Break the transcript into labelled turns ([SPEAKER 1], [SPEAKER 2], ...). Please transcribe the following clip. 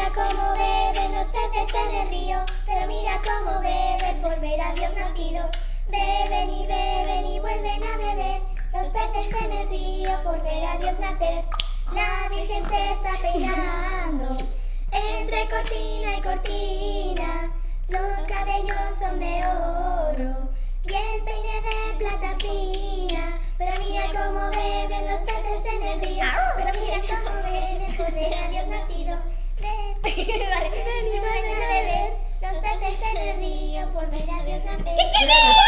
[SPEAKER 1] mira cómo beben los peces en el río, pero mira cómo beben por ver a Dios nacido. Beben y vuelven a beber los peces en el río por ver a Dios nacer. La Virgen se está peinando entre cortina y cortina, sus cabellos son de oro y el peine de plata fina. Pero mira cómo beben los peces en el río, pero mira cómo beben por ver a Dios nacido. Beben y vuelven a beber los peces en el río por ver a Dios nacer.